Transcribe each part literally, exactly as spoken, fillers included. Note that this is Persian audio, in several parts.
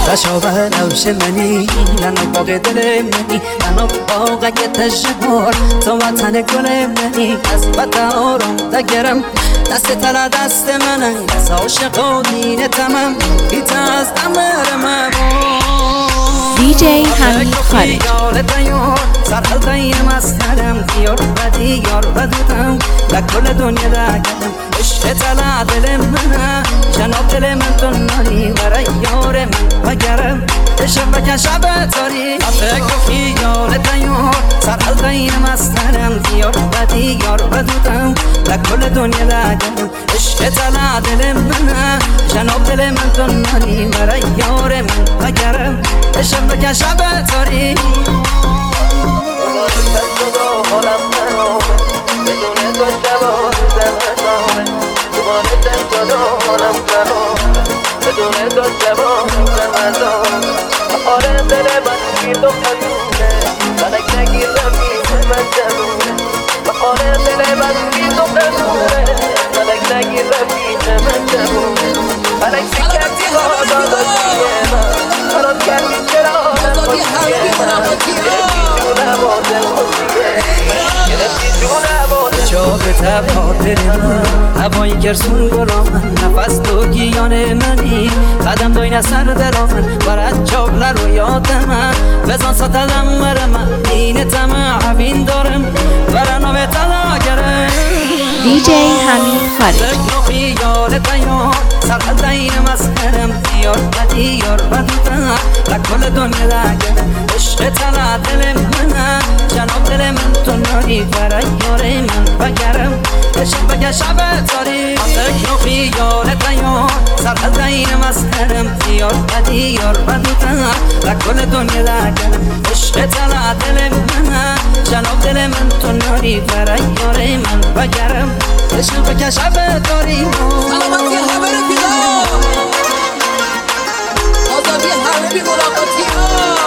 رشابه نوش منی ننو باغ دل منی ننو باغ تجبر تو وطن گل منی از بط آرام دگرم دست تلا دست منم از عاشق و دین تمام بیت از امر دی جی حمید خارج سرحلتای مسترم دیار و دیار و دودم لکل دنیا دگرم عشق تلا دل منم جناب دل من تو نانی برای یار من بگرم عشق بکن شب تاری فکر و خیال دیار سرحلتای مسترم دیار و دیار و دودم لکل دنیا دگرم عشق تلا دل منم جناب دل من تو نانی برای یار من بگرم عشق بکن شب تاری بدون تو شبا زمستانه دوباره تنگ و حالم خرابه بدون تو شبا زمستانه آره دل من بی تو خلونه فلک نگیر رفیق من جمونه آره دل من بی تو خلونه فلک نگیر رفیق من جمونه فلک سکردی با داداشیه من فراد کردی چرا آدم خوشیه من گرفتی جونم و دل خوشیه گرفتی جونم جا به تب خاطر من هوایی گرسون گلا من نفس تو گیان منی قدم دوین سر درا من برد جابله رو یاد من بزن ستدم مر من دین تمه عبین دارم برنامه تلا گرم دی جی حمید خارج فکر و خیال دیار سرحل دین مسکرم دیار و دیار و دودم لکل دنیا دگرم عشق تلا دل منم جناب دل من تو ناری برای یار من بگرم عشق بگه شب تاری فکر و خیال دیار سرحل دین مسکرم دیار و دیار و دودم لکل دنیا دگرم عشق تلا دل منم جناب دل من تو ناری برای یار من بگرم عشق بگه شب تاری سلامتی همه رفیقا آزادی همه بی ملاقاتی ها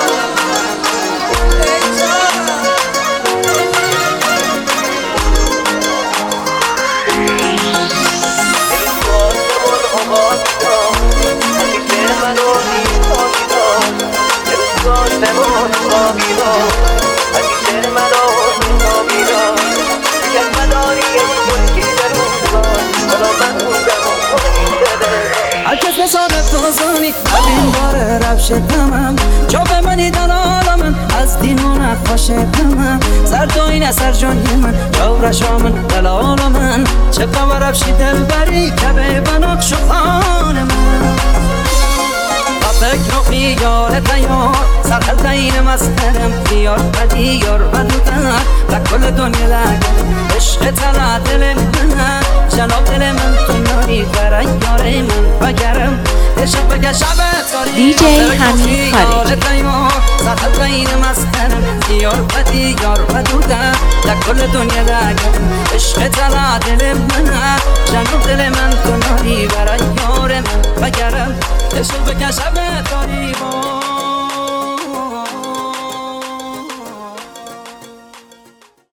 هرکس نصارت تازانی این بار رفش تمام جا به منی دلالا من از دین و نقاش تمام سر جایین سر جانی من جا رشا من دلالا من چه قوار رفشی دل بری که به بناکش و خان من فکر و خیال دیار سرحل دین مسترم دیار و دیار و دودم لکل دنیا دگرم عشق تلا دل منم جناب دل من تو ناری برای یار من بگرم عشق بگه شب تاری دی جی حمید خارج سرحل دین مسترم دیار و دیار و دودم لکل دنیا دگرم عشق تلا دل منم جناب دل من تو ناری برای یار من بگرم عشق بگه شب تاری